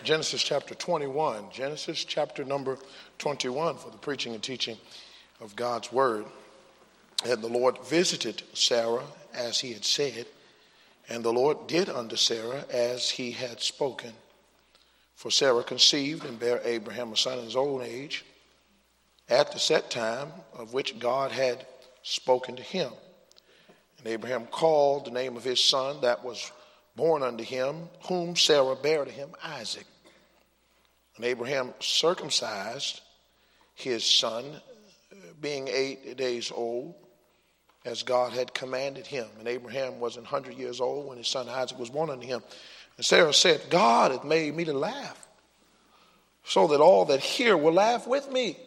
Genesis chapter 21. Genesis chapter number 21 for the preaching and teaching of God's word. And the Lord visited Sarah as he had said, and the Lord did unto Sarah as he had spoken. For Sarah conceived and bare Abraham a son in his old age, at the set time of which God had spoken to him. And Abraham called the name of his son that was born unto him, whom Sarah bare to him, Isaac. And Abraham circumcised his son, being 8 days old, as God had commanded him. And Abraham was 100 years old when his son Isaac was born unto him. And Sarah said, God hath made me to laugh, so that all that hear will laugh with me.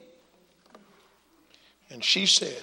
And she said,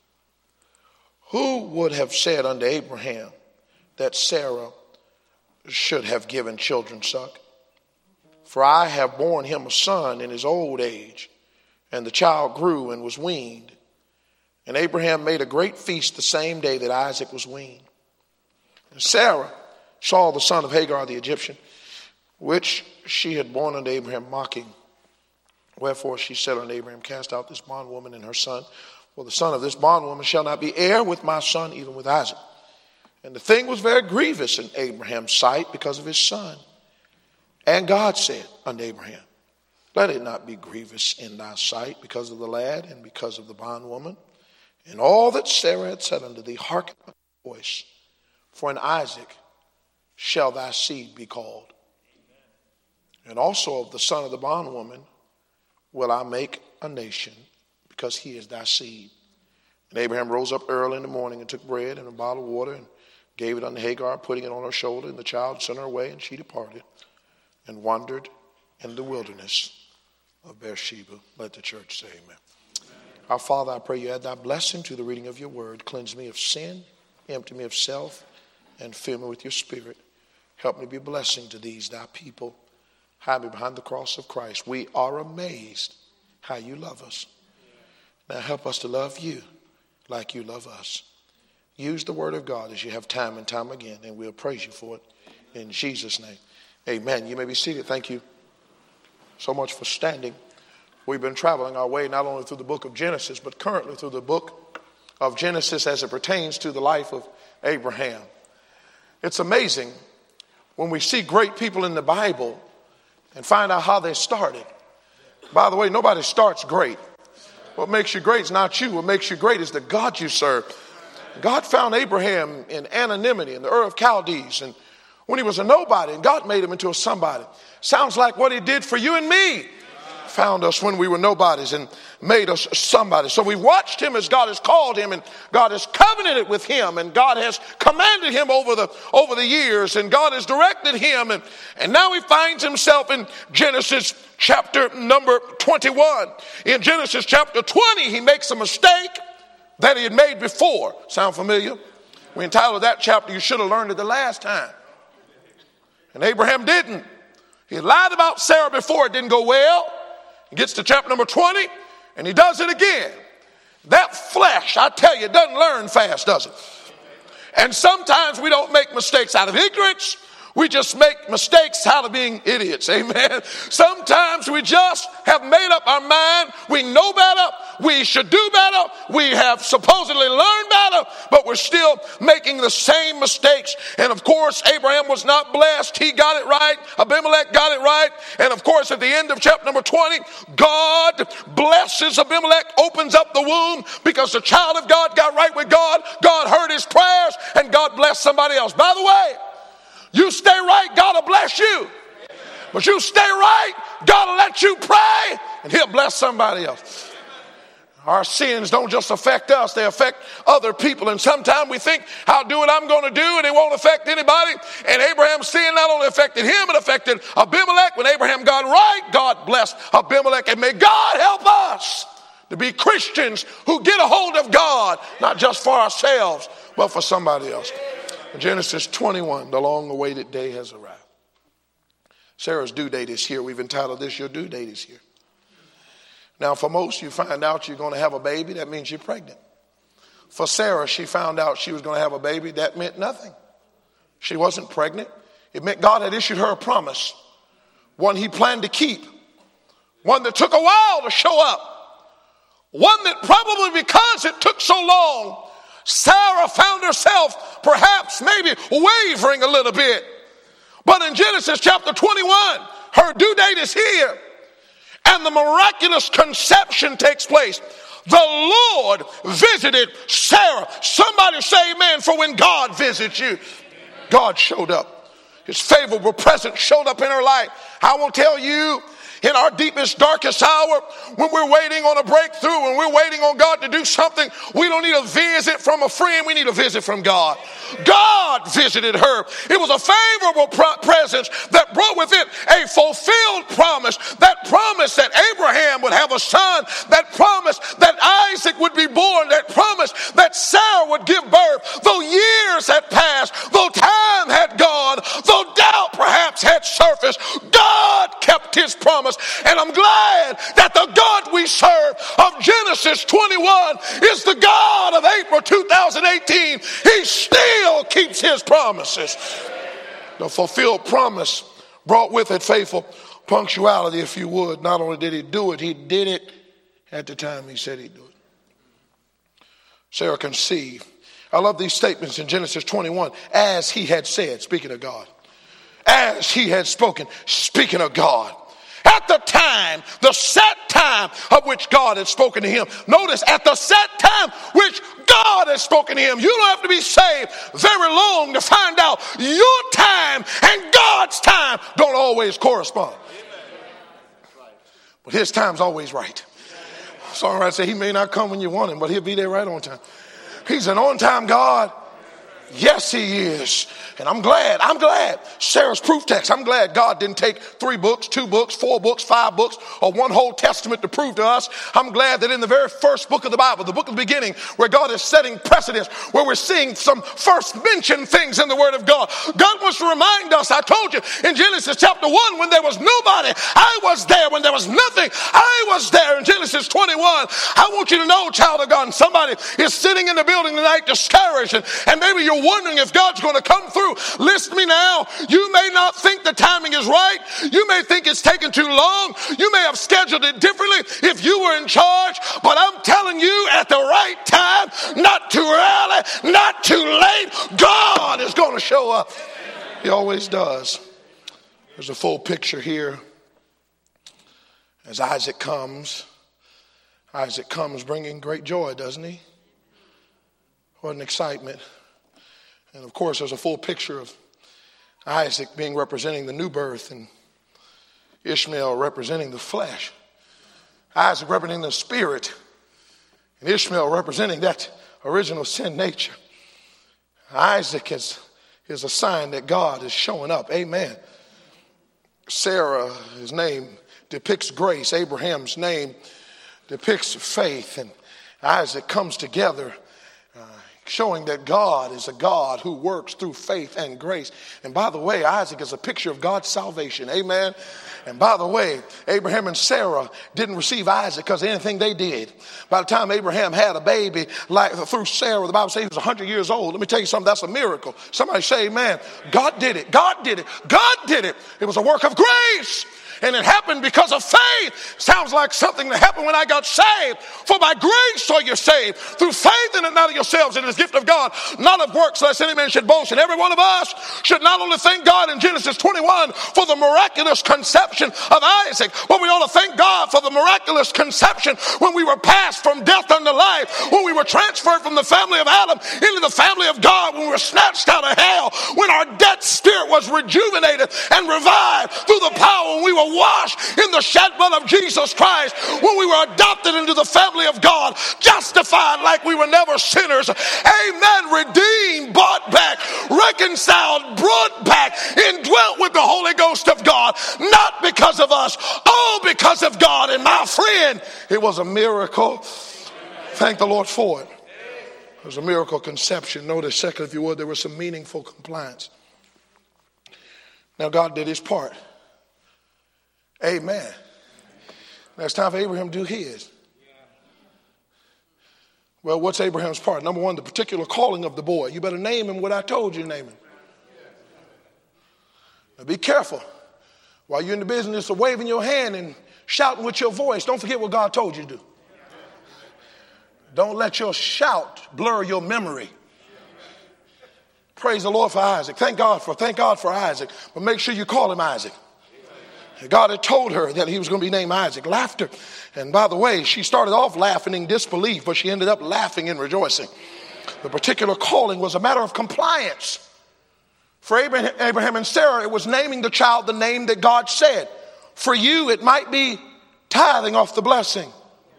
who would have said unto Abraham that Sarah should have given children suck? For I have borne him a son in his old age, and the child grew and was weaned. And Abraham made a great feast the same day that Isaac was weaned. And Sarah saw the son of Hagar the Egyptian, which she had borne unto Abraham, mocking. Wherefore she said unto Abraham, cast out this bondwoman and her son, for the son of this bondwoman shall not be heir with my son, even with Isaac. And the thing was very grievous in Abraham's sight because of his son. And God said unto Abraham, let it not be grievous in thy sight because of the lad and because of the bondwoman. And all that Sarah had said unto thee, hearken unto thy voice, for in Isaac shall thy seed be called. And also of the son of the bondwoman will I make a nation, because he is thy seed. And Abraham rose up early in the morning and took bread and a bottle of water and gave it unto Hagar, putting it on her shoulder. And the child sent her away, and she departed and wandered in the wilderness of Beersheba. Let the church say amen. Our Father, I pray you add thy blessing to the reading of your word. Cleanse me of sin, empty me of self, and fill me with your spirit. Help me to be a blessing to these thy people. Hide me behind the cross of Christ. We are amazed how you love us. Now help us to love you like you love us. Use the word of God as you have time and time again, and we'll praise you for it in Jesus' name. Amen. You may be seated. Thank you so much for standing. We've been traveling our way not only through the book of Genesis, but currently through the book of Genesis as it pertains to the life of Abraham. It's amazing when we see great people in the Bible and find out how they started. By the way, nobody starts great. What makes you great is not you. What makes you great is the God you serve. God found Abraham in anonymity in the Ur of Chaldees, and when he was a nobody, and God made him into a somebody. Sounds like what he did for you and me. Found us when we were nobodies and made us somebody. So we've watched him as God has called him, and God has covenanted with him, and God has commanded him over the years, and God has directed him, and now he finds himself in Genesis chapter number 21. In Genesis chapter 20, he makes a mistake that he had made before. Sound familiar? We entitled that chapter, You Should Have Learned It the Last Time. And Abraham didn't. He lied about Sarah before, it didn't go well. He gets to chapter number 20, and he does it again. That flesh, I tell you, it doesn't learn fast, does it? And sometimes we don't make mistakes out of ignorance. We just make mistakes out of being idiots. Amen. Sometimes we just have made up our mind. We know better. We should do better. We have supposedly learned better, but we're still making the same mistakes. And of course, Abraham was not blessed. He got it right. Abimelech got it right. And of course, at the end of chapter number 20, God blesses Abimelech, opens up the womb because the child of God got right with God. God heard his prayers, and God blessed somebody else. By the way, you stay right, God will bless you. But you stay right, God will let you pray, and he'll bless somebody else. Our sins don't just affect us, they affect other people. And sometimes we think, I'll do what I'm going to do, and it won't affect anybody. And Abraham's sin not only affected him, it affected Abimelech. When Abraham got right, God blessed Abimelech. And may God help us to be Christians who get a hold of God, not just for ourselves, but for somebody else. Genesis 21, the long-awaited day has arrived. Sarah's due date is here. We've entitled this, Your Due Date is Here. Now, for most, you find out you're going to have a baby, that means you're pregnant. For Sarah, she found out she was going to have a baby, that meant nothing. She wasn't pregnant. It meant God had issued her a promise. one he planned to keep, one that took a while to show up, one that probably because it took so long, Sarah found herself perhaps maybe wavering a little bit. But in Genesis chapter 21, her due date is here, and the miraculous conception takes place. The Lord visited Sarah. Somebody say amen, for when God visits you, God showed up. His favorable presence showed up in her life. I will tell you, in our deepest, darkest hour, when we're waiting on a breakthrough, when we're waiting on God to do something, we don't need a visit from a friend. We need a visit from God. God visited her. It was a favorable presence that brought with it a fulfilled promise. That promise that Abraham would have a son. That promise that Isaac would be born. That promise that Sarah would give birth. Though years had passed, though time had gone, though doubt perhaps had surfaced, God kept his promise. And I'm glad that the God we serve of Genesis 21 is the God of April 2018. He still keeps his promises. The fulfilled promise brought with it faithful punctuality, if you would. Not only did he do it, he did it at the time he said he'd do it. Sarah conceived. I love these statements in Genesis 21. As he had said, speaking of God. As he had spoken, speaking of God. At the time, the set time of which God had spoken to him. Notice, at the set time which God has spoken to him. You don't have to be saved very long to find out your time and God's time don't always correspond. But his time's always right. Songwriter say he may not come when you want him, but he'll be there right on time. He's an on-time God. Yes, he is. And I'm glad. Sarah's proof text. I'm glad God didn't take 3 books, 2 books, 4 books, 5 books, or one whole testament to prove to us. I'm glad that in the very first book of the Bible, the book of the beginning, where God is setting precedents, where we're seeing some first mentioned things in the Word of God. God wants to remind us, I told you in Genesis chapter 1, when there was nobody, I was there. When there was nothing, I was there. In Genesis 21, I want you to know, child of God, and somebody is sitting in the building tonight discouraged, and maybe you're wondering if God's going to come through. Listen to me now. You may not think the timing is right. You may think it's taken too long. You may have scheduled it differently if you were in charge. But I'm telling you, at the right time, not too early, not too late, God is going to show up. He always does. There's a full picture here. As Isaac comes bringing great joy, doesn't he? What an excitement. And of course, there's a full picture of Isaac being representing the new birth and Ishmael representing the flesh. Isaac representing the spirit and Ishmael representing that original sin nature. Isaac is a sign that God is showing up. Amen. Sarah, his name depicts grace. Abraham's name depicts faith. And Isaac comes together showing that God is a God who works through faith and grace. And by the way, Isaac is a picture of God's salvation. Amen. And by the way, Abraham and Sarah didn't receive Isaac because of anything they did. By the time Abraham had a baby, like through Sarah, the Bible says he was 100 years old. Let me tell you something, that's a miracle. Somebody say amen. God did it. God did it. God did it. It was a work of grace. And it happened because of faith. Sounds like something that happened when I got saved. For by grace are you saved, through faith in it, not of yourselves. It is a gift of God, not of works, lest any man should boast. And every one of us should not only thank God in Genesis 21 for the miraculous conception of Isaac, but we ought to thank God for the miraculous conception when we were passed from death unto life, when we were transferred from the family of Adam into the family of God, when we were snatched out of hell, when our dead spirit was rejuvenated and revived through the power, when we were washed in the shed blood of Jesus Christ, when we were adopted into the family of God, justified like we were never sinners, amen, redeemed, bought back, reconciled, brought back, indwelt with the Holy Ghost of God, not because of us, all because of God. And my friend, it was a miracle. Thank the Lord for it. It was a miracle conception. Notice, second, if you would, there was some meaningful compliance. Now, God did his part. Amen. Now it's time for Abraham to do his. Well, what's Abraham's part? Number one, the particular calling of the boy. You better name him what I told you to name him. Now be careful While you're in the business of waving your hand and shouting with your voice, don't forget what God told you to do. Don't let your shout blur your memory. Praise the Lord for Isaac. Thank God for Isaac. But make sure you call him Isaac. God had told her that he was going to be named Isaac. Laughter. And by the way, she started off laughing in disbelief, but she ended up laughing and rejoicing. The particular calling was a matter of compliance. For Abraham and Sarah, it was naming the child the name that God said. For you, it might be tithing off the blessing.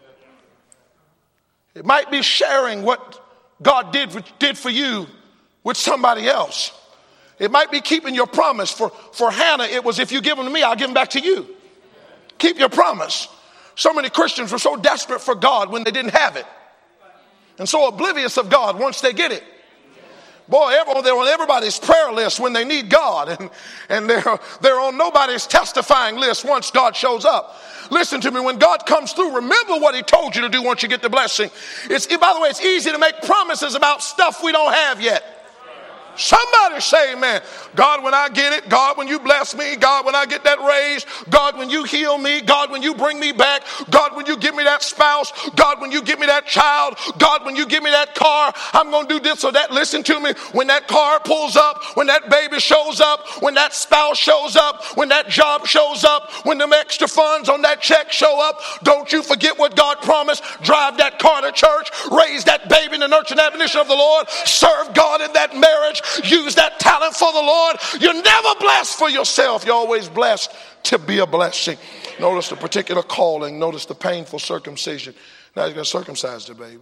It might be sharing what God did for you with somebody else. It might be keeping your promise. For Hannah, it was, if you give them to me, I'll give them back to you. Keep your promise. So many Christians were so desperate for God when they didn't have it. And so oblivious of God once they get it. Boy, they're on everybody's prayer list when they need God. And they're on nobody's testifying list once God shows up. Listen to me, when God comes through, remember what he told you to do once you get the blessing. By the way, it's easy to make promises about stuff we don't have yet. Somebody say amen. God, when I get it. God, when you bless me. God, when I get that raise. God, when you heal me. God, when you bring me back. God, when you give me that spouse. God, when you give me that child. God, when you give me that car. I'm going to do this or that. Listen to me. When that car pulls up. When that baby shows up. When that spouse shows up. When that job shows up. When them extra funds on that check show up. Don't you forget what God promised. Drive that car to church. Raise that baby in the nurture and admonition of the Lord. Serve God in that marriage. Use that talent for the Lord. You're never blessed for yourself. You're always blessed to be a blessing. Notice the particular calling. Notice the painful circumcision. Now he's going to circumcise the baby.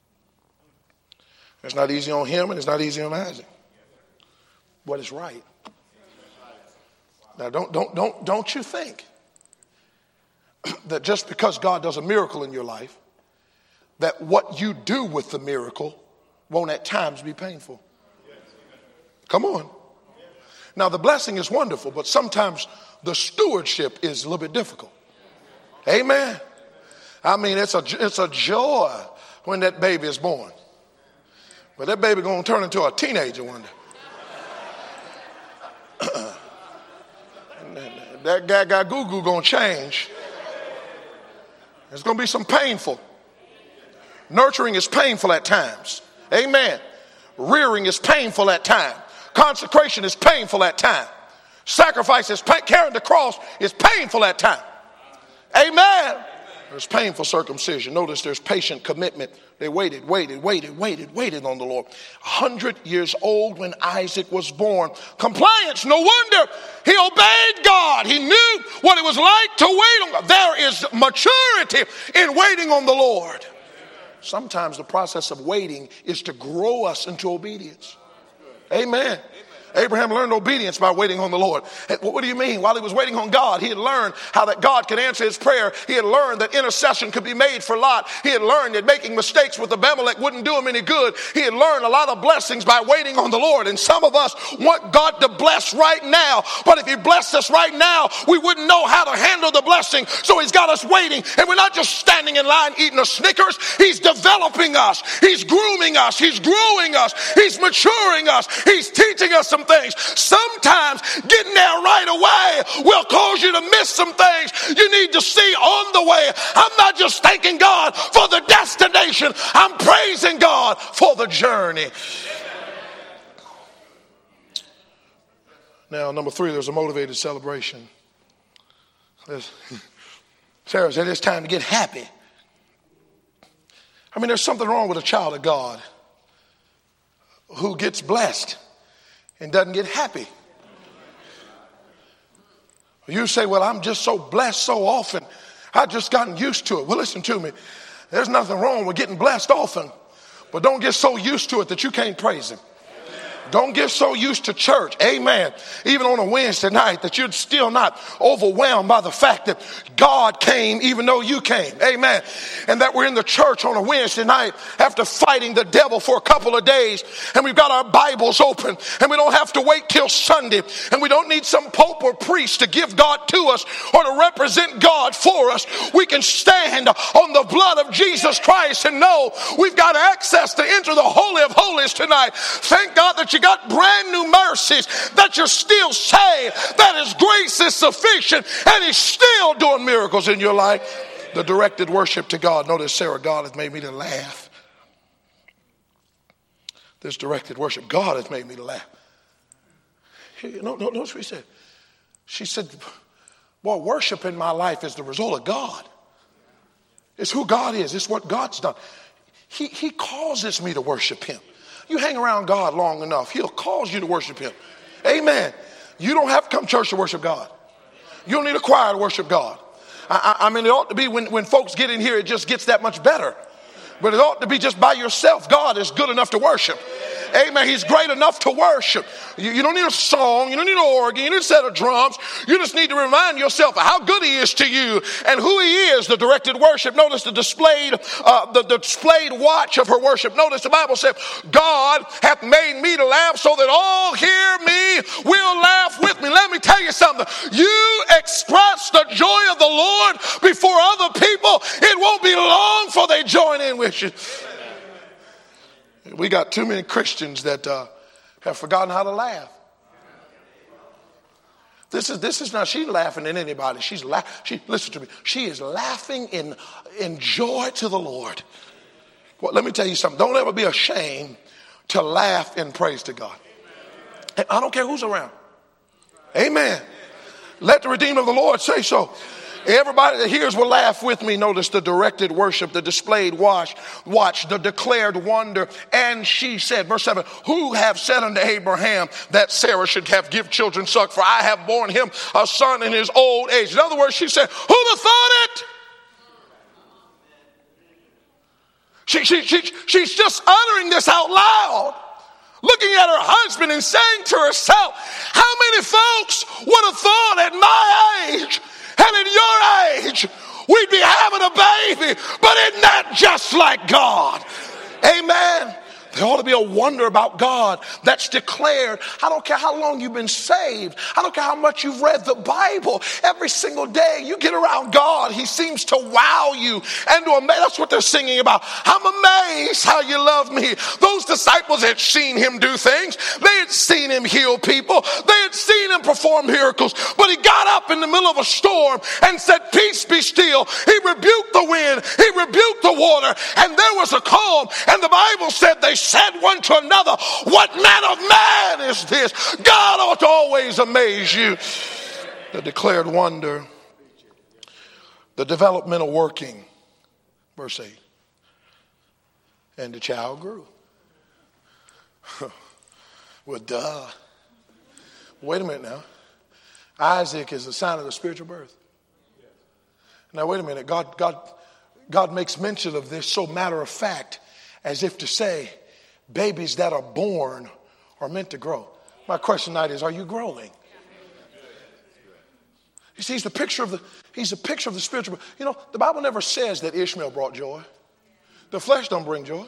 It's not easy on him and it's not easy on Isaac. But it's right. Now don't you think that just because God does a miracle in your life, that what you do with the miracle won't at times be painful. Come on. Now, the blessing is wonderful, but sometimes the stewardship is a little bit difficult. Amen. I mean, it's a joy when that baby is born. But that baby going to turn into a teenager one day. That gaga goo goo going to change. There's going to be some painful. Nurturing is painful at times. Amen. Rearing is painful at times. Consecration is painful at times. Sacrifice is carrying the cross is painful at times. Amen. There's painful circumcision. Notice there's patient commitment. They waited on the Lord. 100 years old when Isaac was born. Compliance, no wonder. He obeyed God. He knew what it was like to wait on God. There is maturity in waiting on the Lord. Sometimes the process of waiting is to grow us into obedience. Amen. Abraham learned obedience by waiting on the Lord. What do you mean? While he was waiting on God, he had learned how that God could answer his prayer. He had learned that intercession could be made for Lot. He had learned that making mistakes with Abimelech wouldn't do him any good. He had learned a lot of blessings by waiting on the Lord. And some of us want God to bless right now. But if he blessed us right now, we wouldn't know how to handle the blessing. So he's got us waiting. And we're not just standing in line eating a Snickers. He's developing us. He's grooming us. He's growing us. He's maturing us. He's teaching us some things. Sometimes getting there right away will cause you to miss some things you need to see on the way. I'm not just thanking God for the destination. I'm praising God for the journey. Now, number 3, there's a motivated celebration. Sarah said it's time to get happy. I mean, there's something wrong with a child of God who gets blessed and doesn't get happy. You say, well, I'm just so blessed so often. I've just gotten used to it. Well, listen to me. There's nothing wrong with getting blessed often, but don't get so used to it that you can't praise him. Don't get so used to church, amen, even on a Wednesday night, that you're still not overwhelmed by the fact that God came even though you came, amen. And that we're in the church on a Wednesday night after fighting the devil for a couple of days, and we've got our Bibles open, and we don't have to wait till Sunday, and we don't need some pope or priest to give God to us or to represent God for us. We can stand on the blood of Jesus Christ and know we've got access to enter the Holy of Holies tonight. Thank God that you got brand new mercies, that you're still saved, that his grace is sufficient, and he's still doing miracles in your life. The directed worship to God. Notice Sarah, God has made me to laugh. This directed worship, God has made me to laugh. Notice what he said. She said, boy, worship in my life is the result of God. It's who God is. It's what God's done. He causes me to worship him. You hang around God long enough, he'll cause you to worship him. Amen. You don't have to come to church to worship God. You don't need a choir to worship God. I mean, it ought to be when folks get in here, it just gets that much better. But it ought to be just by yourself. God is good enough to worship. Amen. He's great enough to worship. You don't need a song. You don't need an organ. You don't need a set of drums. You just need to remind yourself of how good he is to you and who he is, the directed worship. Notice the displayed watch of her worship. Notice the Bible said, God hath made me to laugh so that all hear me will laugh with me. Let me tell you something. You express the joy of the Lord before other people, it won't be long before they join in with you. We got too many Christians that have forgotten how to laugh. This is not, she's laughing at anybody. Listen to me. She is laughing in joy to the Lord. Well, let me tell you something. Don't ever be ashamed to laugh in praise to God. And I don't care who's around. Amen. Let the redeemed of the Lord say so. Everybody that hears will laugh with me. Notice the directed worship, the displayed watch, the declared wonder. And she said, verse 7, who have said unto Abraham that Sarah should have give children suck? For I have borne him a son in his old age. In other words, she said, who'd have thought it? She's just uttering this out loud, looking at her husband and saying to herself, how many folks would have thought at my age and in your age we'd be having a baby? But isn't that just like God? Amen. There ought to be a wonder about God that's declared. I don't care how long you've been saved. I don't care how much you've read the Bible. Every single day you get around God, he seems to wow you and to amaze. That's what they're singing about. I'm amazed how you love me. Those disciples had seen him do things. They had seen him heal people. They had seen him perform miracles. But he got up in the middle of a storm and said, peace be still. He rebuked the wind. He rebuked the water. And there was a calm. And the Bible said they said one to another, what manner of man is this? God ought to always amaze you. The declared wonder, the developmental working, verse 8. And the child grew. Well, duh. Wait a minute now. Isaac is a sign of the spiritual birth. Now, wait a minute. God makes mention of this so matter of fact, as if to say, babies that are born are meant to grow. My question tonight is, are you growing? You see, he's a picture of the spiritual. You know, the Bible never says that Ishmael brought joy. The flesh don't bring joy.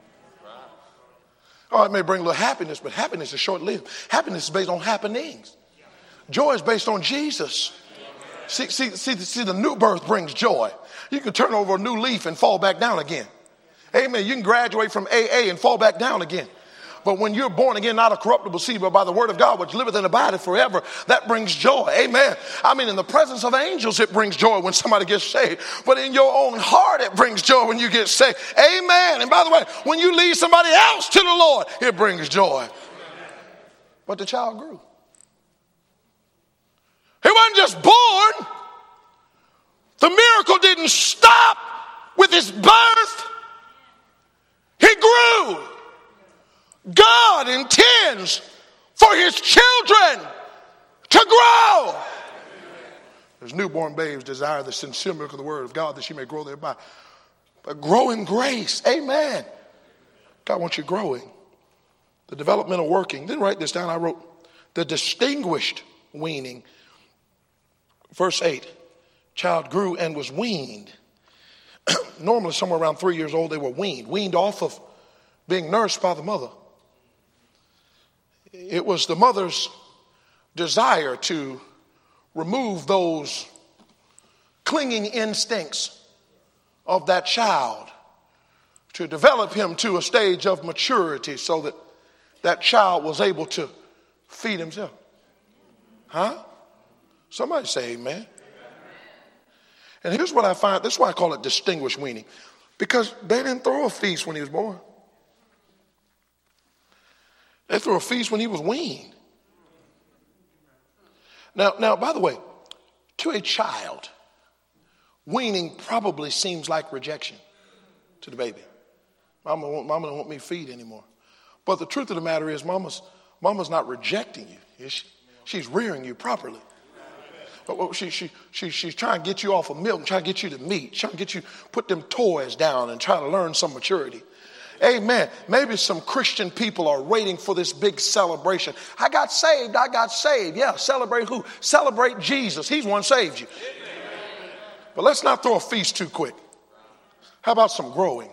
Oh, it may bring a little happiness, but happiness is short-lived. Happiness is based on happenings. Joy is based on Jesus. See, the new birth brings joy. You can turn over a new leaf and fall back down again. Amen. You can graduate from AA and fall back down again. But when you're born again, not a corruptible seed, but by the word of God, which liveth and abideth forever, that brings joy. Amen. I mean, in the presence of angels, it brings joy when somebody gets saved. But in your own heart, it brings joy when you get saved. Amen. And by the way, when you lead somebody else to the Lord, it brings joy. But the child grew. He wasn't just born. The miracle didn't stop with his birth. He grew. God intends for his children to grow. As newborn babes desire the sincere milk of the word of God that she may grow thereby. But grow in grace. Amen. God wants you growing. The developmental working. Didn't write this down. I wrote the distinguished weaning. Verse 8. Child grew and was weaned. Normally somewhere around 3 years old they were weaned off of being nursed by the mother. It was the mother's desire to remove those clinging instincts of that child, to develop him to a stage of maturity so that that child was able to feed himself. Huh? Somebody say amen. And here's what I find. This is why I call it distinguished weaning. Because they didn't throw a feast when he was born. They threw a feast when he was weaned. Now, by the way, to a child, weaning probably seems like rejection to the baby. Mama don't want me to feed anymore. But the truth of the matter is, mama's not rejecting you, is she? She's rearing you properly. But she's trying to get you off of milk, trying to get you to meat, trying to get you put them toys down and try to learn some maturity. Amen. Maybe some Christian people are waiting for this big celebration. I got saved. Yeah, celebrate who? Celebrate Jesus. He's one saved you. But let's not throw a feast too quick. How about some growing?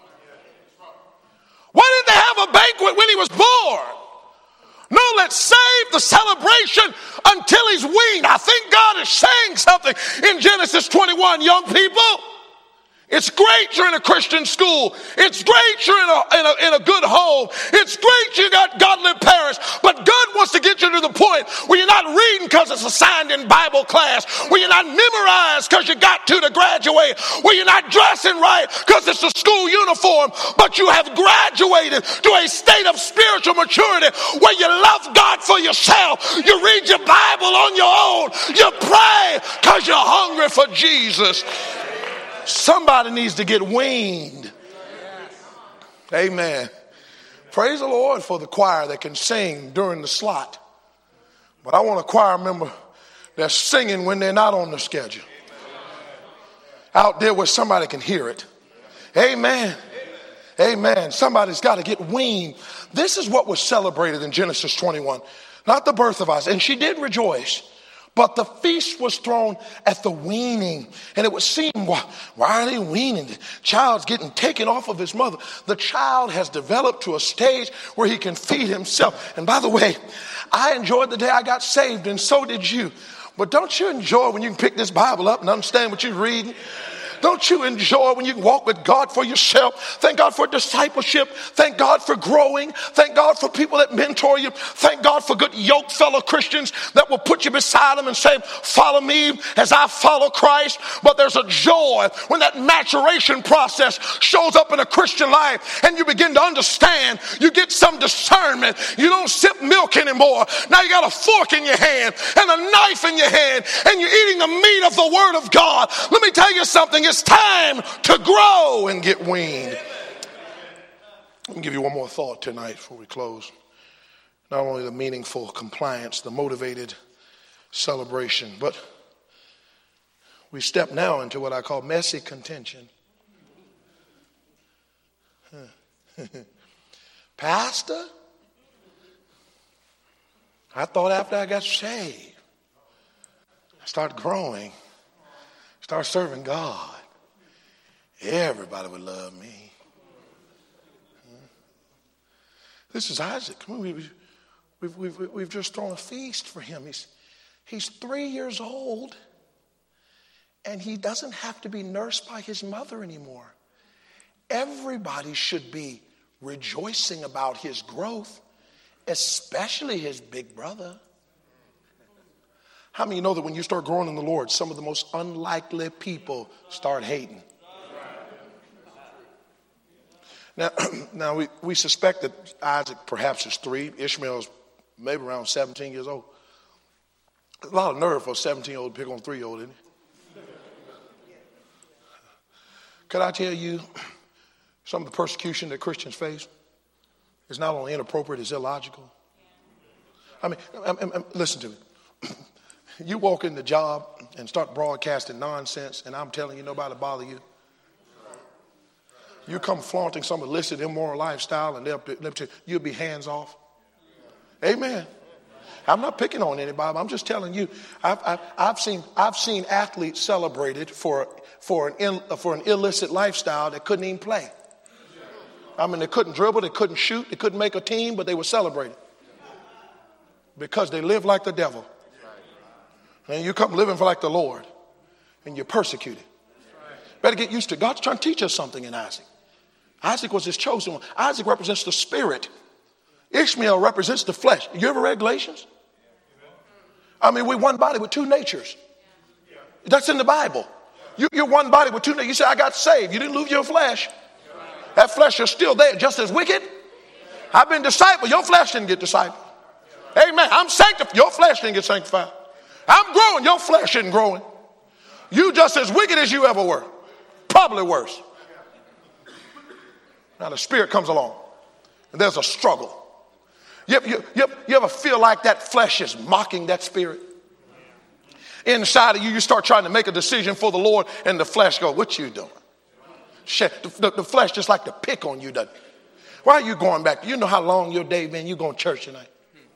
Why didn't they have a banquet when he was born? No, let's save the celebration until he's weaned. I think God is saying something in Genesis 21, young people. It's great you're in a Christian school. It's great you're in a good home. It's great you got godly parents. But God wants to get you to the point where you're not reading because it's assigned in Bible class, where you're not memorized because you got to graduate, where you're not dressing right because it's a school uniform, but you have graduated to a state of spiritual maturity where you love God for yourself. You read your Bible on your own. You pray because you're hungry for Jesus. Somebody needs to get weaned. Amen. Praise the Lord for the choir that can sing during the slot. But I want a choir member that's singing when they're not on the schedule. Out there where somebody can hear it. Amen. Amen. Somebody's got to get weaned. This is what was celebrated in Genesis 21. Not the birth of Isaac. And she did rejoice. But the feast was thrown at the weaning. And it would seem, why are they weaning? The child's getting taken off of his mother. The child has developed to a stage where he can feed himself. And by the way, I enjoyed the day I got saved, and so did you. But don't you enjoy when you can pick this Bible up and understand what you're reading? Don't you enjoy when you can walk with God for yourself? Thank God for discipleship. Thank God for growing. Thank God for people that mentor you. Thank God for good yoke fellow Christians that will put you beside them and say, follow me as I follow Christ. But there's a joy when that maturation process shows up in a Christian life and you begin to understand. You get some discernment. You don't sip milk anymore. Now you got a fork in your hand and a knife in your hand and you're eating the meat of the Word of God. Let me tell you something. It's time to grow and get weaned. Let me give you one more thought tonight before we close. Not only the meaningful compliance, the motivated celebration, but we step now into what I call messy contention. Pastor, I thought after I got saved, I started growing, start serving God, everybody would love me. This is Isaac. We've just thrown a feast for him. He's 3 years old, and he doesn't have to be nursed by his mother anymore. Everybody should be rejoicing about his growth, especially his big brother. How many of you know that when you start growing in the Lord, some of the most unlikely people start hating? Now we suspect that Isaac perhaps is 3. Ishmael's maybe around 17 years old. A lot of nerve for a 17-year-old to pick on a 3-year-old, isn't it? Could I tell you some of the persecution that Christians face is not only inappropriate, it's illogical. I mean, listen to me. You walk in the job and start broadcasting nonsense, and I'm telling you, nobody to bother you. You come flaunting some illicit, immoral lifestyle, and you'll be hands off. Amen. I'm not picking on anybody. I'm just telling you. I've seen athletes celebrated for an illicit lifestyle that couldn't even play. I mean, they couldn't dribble, they couldn't shoot, they couldn't make a team, but they were celebrated because they lived like the devil. And you come living for like the Lord, and you're persecuted. Better get used to it. God's trying to teach us something in Isaac. Isaac was his chosen one. Isaac represents the spirit. Ishmael represents the flesh. You ever read Galatians? I mean, we're one body with two natures. That's in the Bible. You're one body with two natures. You say, I got saved. You didn't lose your flesh. That flesh is still there, just as wicked. I've been discipled. Your flesh didn't get discipled. Amen. I'm sanctified. Your flesh didn't get sanctified. I'm growing. Your flesh isn't growing. You just as wicked as you ever were. Probably worse. Now the Spirit comes along and there's a struggle. You ever feel like that flesh is mocking that Spirit? Inside of you, you start trying to make a decision for the Lord and the flesh goes, what you doing? The flesh just like to pick on you, doesn't it? Why are you going back? You know how long your day been? You going to church tonight.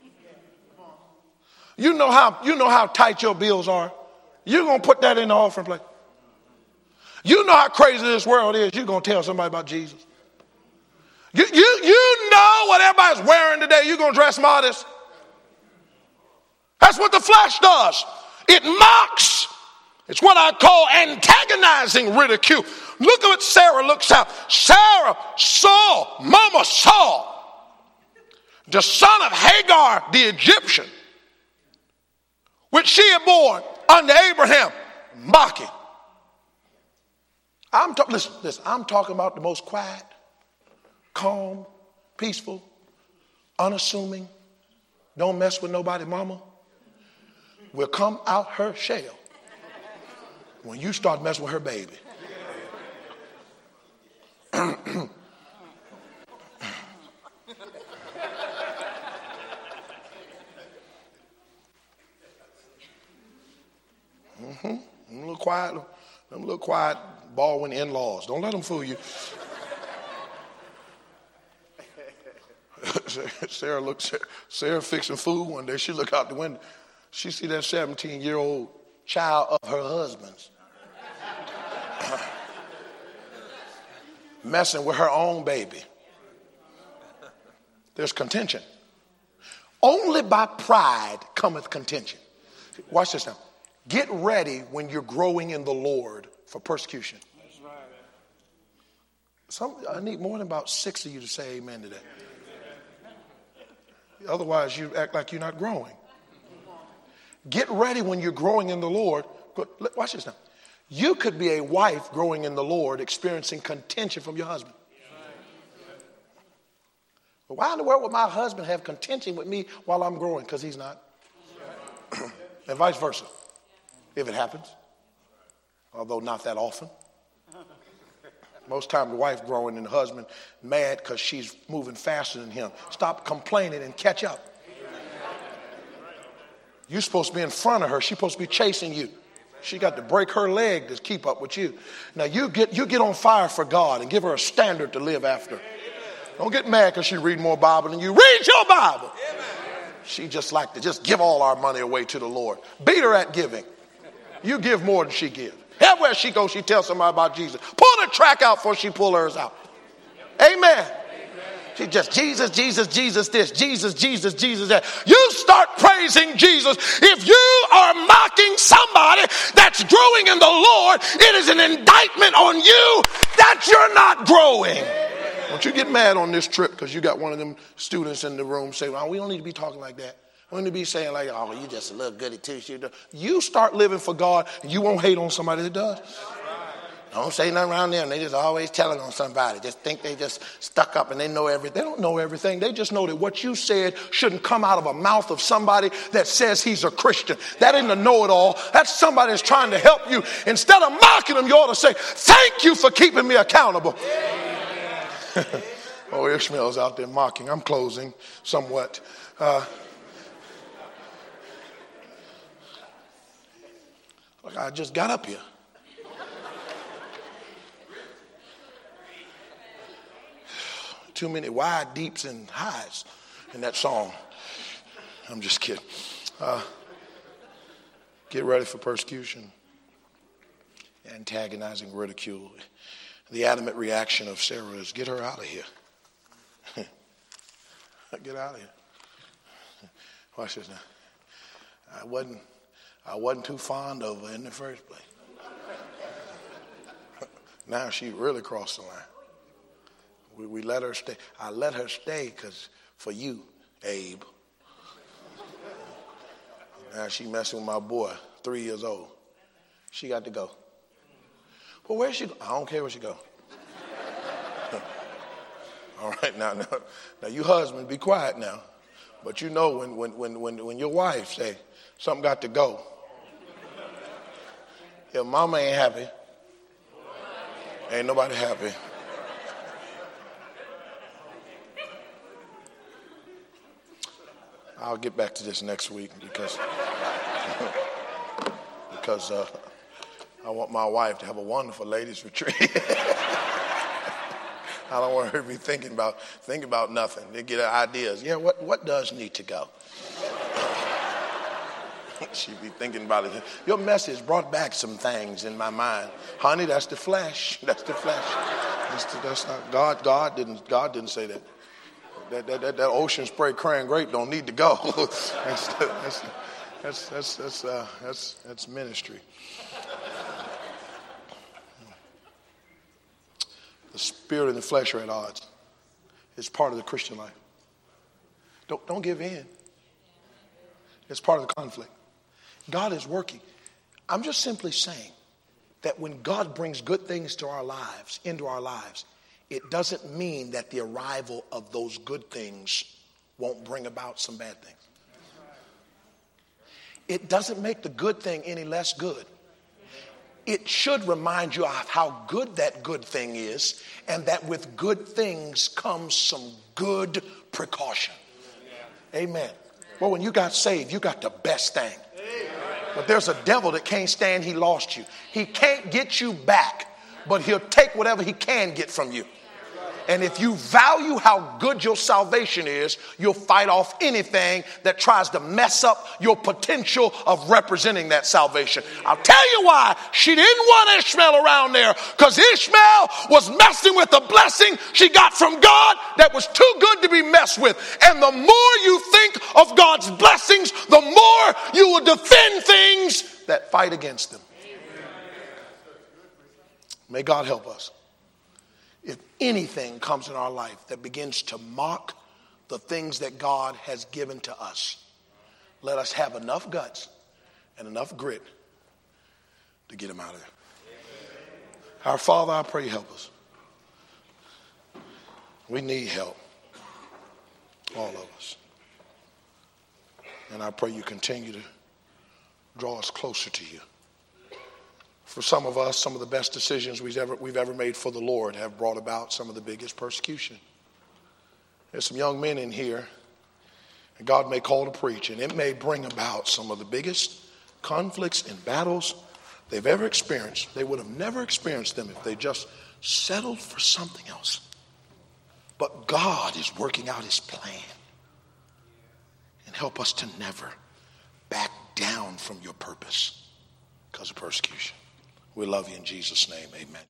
You know how tight your bills are. You're going to put that in the offering plate. You know how crazy this world is. You're going to tell somebody about Jesus. You know what everybody's wearing today. You're going to dress modest. That's what the flesh does. It mocks. It's what I call antagonizing ridicule. Look at what Sarah looks at. Sarah saw, Mama saw the son of Hagar, the Egyptian, which she had born unto Abraham, mocking. Listen, I'm talking about the most quiet, calm, peaceful, unassuming, don't mess with nobody mama will come out her shell when you start messing with her baby. Them little quiet Baldwin in-laws. Don't let them fool you. Sarah fixing food one day. She look out the window. She see that 17-year-old child of her husband's messing with her own baby. There's contention. Only by pride cometh contention. Watch this now. Get ready when you're growing in the Lord for persecution. I need more than about 6 of you to say amen to that. Otherwise, you act like you're not growing. Get ready when you're growing in the Lord. Watch this now. You could be a wife growing in the Lord, experiencing contention from your husband. But why in the world would my husband have contention with me while I'm growing? Because he's not. And vice versa, if it happens. Although not that often. Most time the wife growing and the husband mad because she's moving faster than him. Stop complaining and catch up. You're supposed to be in front of her. She's supposed to be chasing you. She got to break her leg to keep up with you. Now you get on fire for God and give her a standard to live after. Don't get mad because she read more Bible than you. Read your Bible. She just like to just give all our money away to the Lord. Beat her at giving. You give more than she gives. Everywhere she goes, she tells somebody about Jesus. Pull the track out before she pull hers out. Amen. She just, Jesus, Jesus, Jesus this, Jesus, Jesus, Jesus that. You start praising Jesus. If you are mocking somebody that's growing in the Lord, it is an indictment on you that you're not growing. Don't you get mad on this trip because you got one of them students in the room say, well, we don't need to be talking like that. We don't need to be saying like, oh, you just a little goody two-shoe. You start living for God and you won't hate on somebody that does. Don't say nothing around them. They just always telling on somebody. Just think they just stuck up and they know everything. They don't know everything. They just know that what you said shouldn't come out of a mouth of somebody that says he's a Christian. That isn't a know-it-all. That's somebody that's trying to help you. Instead of mocking them, you ought to say, thank you for keeping me accountable. Oh, Ishmael's out there mocking. I'm closing somewhat. Look, I just got up here. Too many wide deeps and highs in that song. I'm just kidding. Get ready for persecution, antagonizing, ridicule. The adamant reaction of Sarah is, get her out of here. Get out of here. Watch this now. I wasn't too fond of her in the first place. Now she really crossed the line. We let her stay. I let her stay because for you, Abe. Now she messing with my boy, 3 years old. She got to go. Well, where's she go? I don't care where she go. All right, now you husband, be quiet now. But you know when your wife say something got to go, if mama ain't happy, ain't nobody happy. I'll get back to this next week because I want my wife to have a wonderful ladies retreat. I don't want her to be thinking about nothing. They get ideas. Yeah, what does need to go? She be thinking about it. Your message brought back some things in my mind. Honey, that's the flesh. That's the flesh. That's not God didn't say that. That Ocean Spray Crayon grape don't need to go. That's ministry. The spirit and the flesh are at odds. It's part of the Christian life. Don't give in. It's part of the conflict. God is working. I'm just simply saying that when God brings good things to our lives, into our lives, it doesn't mean that the arrival of those good things won't bring about some bad things. It doesn't make the good thing any less good. It should remind you of how good that good thing is, and that with good things comes some good precaution. Amen. Well, when you got saved, you got the best thing. But there's a devil that can't stand he lost you. He can't get you back, but he'll take whatever he can get from you. And if you value how good your salvation is, you'll fight off anything that tries to mess up your potential of representing that salvation. I'll tell you why she didn't want Ishmael around there, because Ishmael was messing with the blessing she got from God that was too good to be messed with. And the more you think of God's blessings, the more you will defend things that fight against them. May God help us. If anything comes in our life that begins to mock the things that God has given to us, let us have enough guts and enough grit to get them out of there. Our Father, I pray you help us. We need help. All of us. And I pray you continue to draw us closer to you. For some of us, some of the best decisions we've ever made for the Lord have brought about some of the biggest persecution. There's some young men in here, and God may call to preach, and it may bring about some of the biggest conflicts and battles they've ever experienced. They would have never experienced them if they just settled for something else. But God is working out his plan. And help us to never back down from your purpose because of persecution. We love you in Jesus' name. Amen.